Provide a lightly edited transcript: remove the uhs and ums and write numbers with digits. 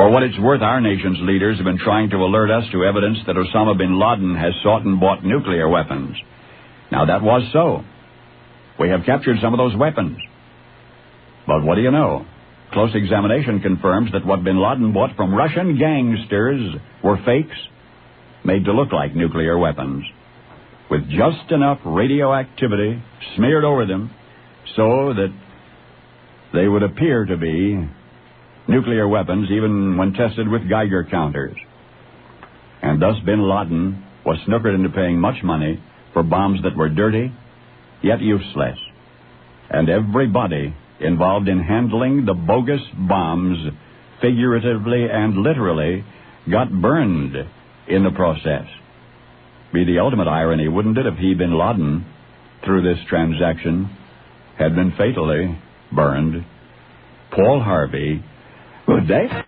For what it's worth, our nation's leaders have been trying to alert us to evidence that Osama bin Laden has sought and bought nuclear weapons. Now, that was so. We have captured some of those weapons. But what do you know? Close examination confirms that what bin Laden bought from Russian gangsters were fakes made to look like nuclear weapons, with just enough radioactivity smeared over them so that they would appear to be nuclear weapons even when tested with Geiger counters. And thus bin Laden was snookered into paying much money for bombs that were dirty, yet useless. And everybody involved in handling the bogus bombs, figuratively and literally, got burned in the process. Be the ultimate irony, wouldn't it, if he, bin Laden, through this transaction, had been fatally burned? Paul Harvey. Good day.